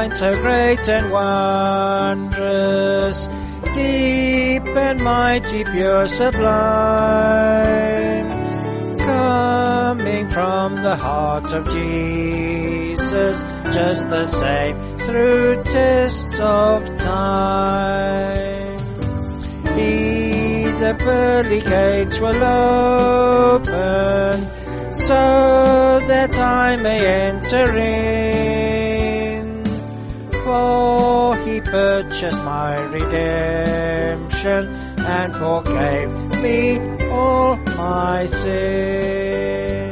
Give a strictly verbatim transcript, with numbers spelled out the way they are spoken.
find so great and wondrous, deep and mighty, pure, sublime, coming from the heart of Jesus, just the same through tests of time. He, the pearly gates will open, so that I may enter in. For he purchased my redemption and forgave me all my sins.